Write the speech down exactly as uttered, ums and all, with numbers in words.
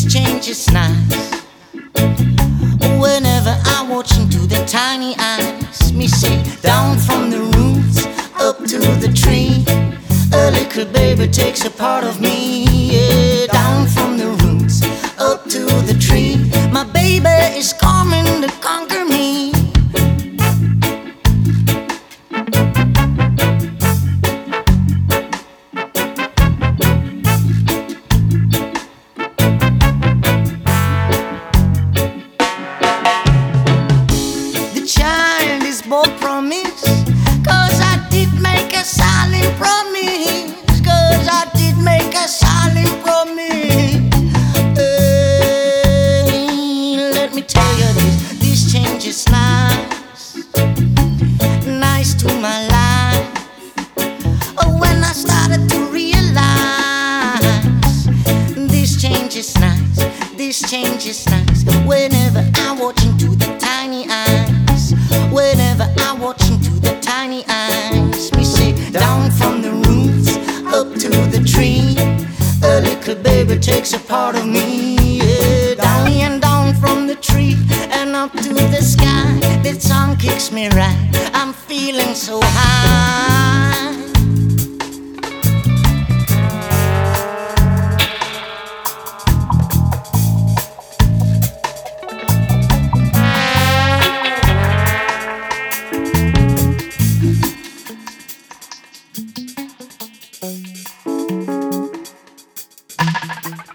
this change is nice. Whenever I watch into the tiny eyes, me say, down from the roots up to the tree, a little baby takes a part of me. Yeah, down from the roots up to the tree, my baby is coming to conquer me. Promise, cause I did make a solemn promise, cause I did make a solemn promise. Hey, let me tell you this, this change is nice, nice to my life. Oh, when I started to realize, this change is nice, this change is nice. Whenever I watch into the tiny eyes, whenever I watch into the tiny eyes, me say, down from the roots up to the tree, a little baby takes a part of me. Yeah, down and down from the tree and up to the sky, that song kicks me right, I'm feeling so high. Thank you.